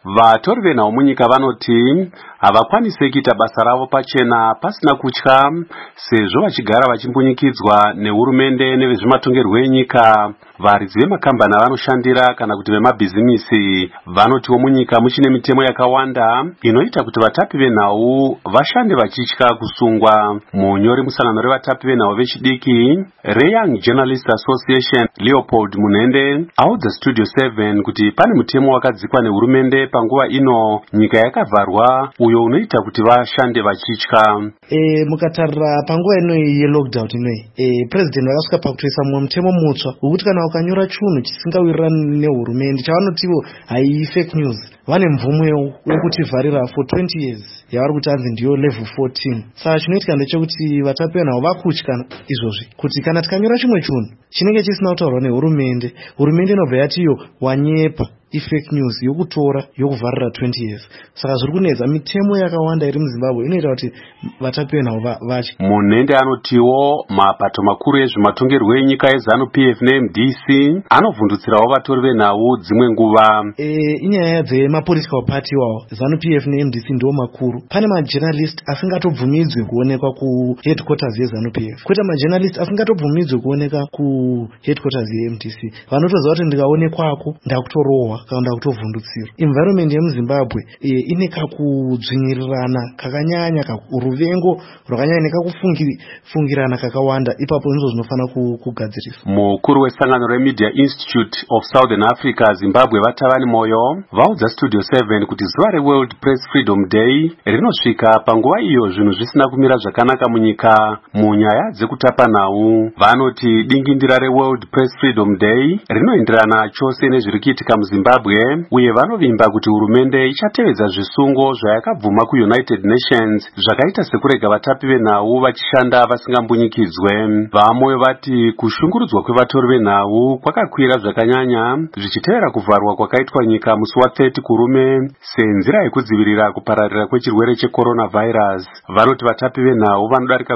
Vatori venhau munyika vanoti havakwanisi kuita basa ravo pachena pasina kutya, sezvo vachigara vachimbunyikidzwa nehurumende nevezvematongerwo enyika. Varidzi vemakambani avanoshandira kana kuti vemabhizimisi vanotiwo munyika muchine mitemo yakawanda inoita kuti vatapi venhau vashande vachitya kusungwa. Munyori musangano revatapi venhau vechidiki reYoung Journalists Association, Leopold Munhende, audza Studio 7 kuti pane mutemo wakadzikwa nehurumende panguva ino nyika yakavharwa uyo unoita kuti vashande vachitya. Mukatarira panguva ino yelockdown inoyi, president vakasvika pakutoisa mumwe mutemo mutsva wekuti kana ukanyora chinhu chisingawirirani nehurumende chavanotiwo hai fake news, vane mvumo yekutivharira for 20 years yavari kuti hanzi ndiyo level 14. Saka chinoitika ndechekuti vatapi venhau vakutya izvozvi kuti kana tikanyora chimwe chinhu chinenge chisina kutaurwa nehurumende, hurumende inobva yati iyo wanyepa fake news yokutora yokuvharira 20 years. Saka zviri kunetsa mitemo yakawanda iri muZimbabwe inoita kuti vatapi venhau vatye. Munhende anotiwo mapato makuru ezvematongerwo enyika eZANU-PF neMDC anovhundutsirawo vatori venhau dzimwe nguva. Inyaya dzemapolitical party iwawo ZANU-PF neMDC ndiwo makuru. Pane majournalist asingatobvumidzwe kuonekwa kuheadquarters yeZANU-PF, kwete majournalist asingatobvumidzwe kuoneka kuheadquarters yeMDC. Vanotoziva kuti ndikaonekwako ndakutorohwa kana kutovhundutsirwa. Environment yemuZimbabwe ine kakudzvinyirirana kakanyanya, ruvengo rwakanyanya nekakufungirana kakawanda. Ipapo ndizvo zvinofana kugadziriswa. Mukuru wesangano reMedia Institute of Southern Africa Zimbabwe Vatavani Moyo vaudza Studio 7 kuti zuva reWorld Press Freedom Day rinosvika panguva iyo zvinhu zvisina kumira zvakanaka munyika munyaya dzekutapa nhau. Vanoti dingindira reWorld Press Freedom Day rinoenderana chose nezviri kuitika muZimbabwe, uye vanovimba kuti hurumende ichatevedza zvisungo zvayakabvuma kuUnited Nations zvakaita sekurega vatapi venhau vachishanda vasingambunyikidzwe. Vamoyo vati kushungurudzwa kwevatori venhau kwakakwira zvakanyanya zvichitevera kuvharwa kwakaitwa nyika musi wa30 kurume senzira yekudzivirira kupararira kwechirwere checoronavirus. Vanoti vatapi venhau vanodarika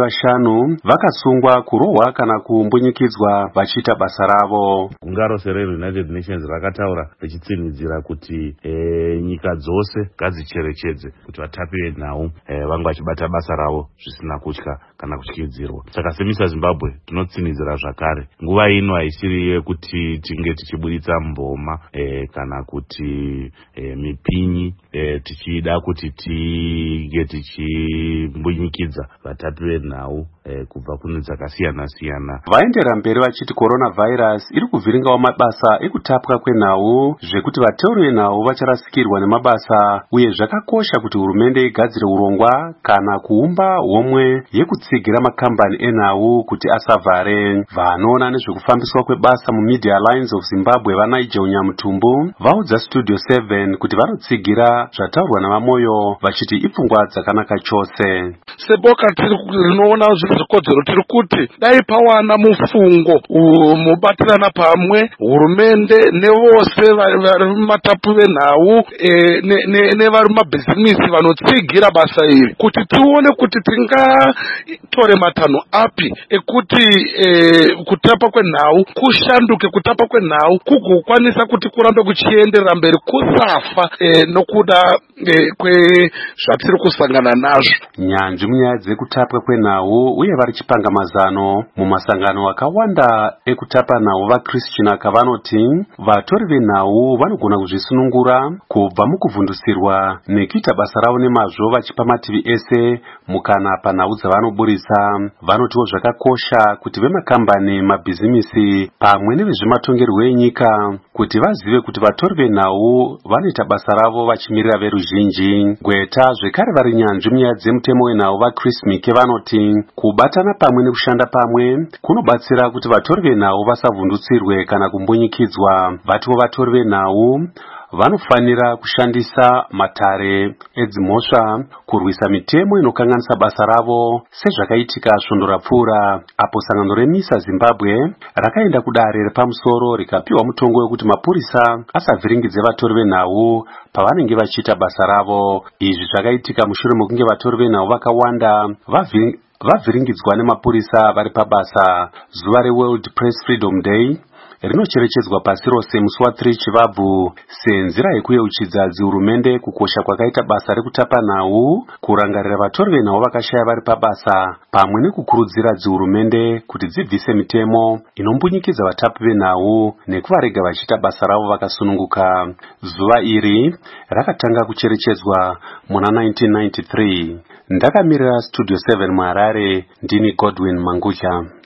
15 vakasungwa, kurohwa kana kumbunyikidzwa vachiita basa ravo. Gungaro reUnited Nations rakataura richitsinidzira kuti nyika dzose ngadzicherechedze kuti vatapi venhau vanga vachibata basa ravo zvisina kutya kana kutyidzirwa. Saka semisa Zimbabwe tinotsinidzira zvakare. Nguva ino haisiri yekuti tinge tichiburitsa mboma kana kuti mipinyi tichida kuti tinge tichimbunyikidza vatapi venhau kubva kune dzakasiyana siyana. Vaendera mberi vachiti coronavirus iri kuvhiringawo mabasa ekutapwa kwenhau, zvekuti vateuri venhau vacharasikirwa nemabasa, uye zvakakosha kuti hurumende igadzire urongwa kana kuumba homwe yekutsigira makambani enhau kuti asavhare. Vanoona nezvekufambiswa kwebasa muMedia Alliance of Zimbabwe vaNigel Nyamutumbu vaudza Studio 7 kuti vanotsigira zvataurwa navamoyo vachiti ipfungwa dzakanaka chose. Seboka rinoona zvirikodzero tiri kuti dai pawana mufungo mubatirana pamwe hurumende nevose vari mumatapu venhau nevari mumabhizimisi vanotsigira basa iri, kuti tione kuti tingatore matanho api ekuti kutapa kwenhau kushanduke, kutapa kwenhau kugokwanisa kuti kurambe kuchienderera mberi kusafa nokuda kwezvatiri kusangana nazvo. Nyanzvi munyaya dzekutapwa kwenhau uye vari chipanga mazano mumasangano akawanda ekutapa nhau vaChristian vanoti vatori venhau vanogona kuzvisunungura kubva mukuvhundusirwa nekuita basa ravo nemazvo vachipa mativi ese mukana panhau dzavanoburisa. Vanotiwo zvakakosha kuti vemakambani, mabhizimisi pamwe nevezvematongerwo enyika kuti vazive kuti vatori venhau vanoita basa ravo vachimirira veruzhinji. Gweta zvekare vari nyanzvi munyaya dzemutemo wenhau vaChris vanoti kubatana pamwe nekushanda pamwe kunobatsira kuti vatori venhau vasavhundutsirwe kana kumbunyikidzwa. Vatiwo vatori venhau vanofanira kushandisa matare edzimhosva kurwisa mitemo inokanganisa basa ravo, sezvakaitika svondo rapfuura apo sangano reMISA Zimbabwe rakaenda kudare repamusoro rikapiwa mutongo wekuti mapurisa asavhiringidze vatori venhau pavanenge vachiita basa ravo. Izvi zvakaitika mushure mekunge vatori venhau vakawanda vavhiringidzwa nemapurisa vari pabasa. Zuva reWorld Press Freedom Day rinocherechedzwa pasi rose musi wa3 Chivabvu senzira yekuyeuchidza dzihurumende kukosha kwakaita basa rekutapa nhau, kurangarira vatori venhau vakashaya vari pabasa, pamwe nekukurudzira dzihurumende kuti dzibvise mitemo inombunyikidzwa vatapi venhau nekuvarega vachiita basa ravo vakasununguka. Zuva iri rakatanga kucherechedzwa muna 1993. Ndakamirira Studio 7 muHarare, ndini Godwin Mangutya.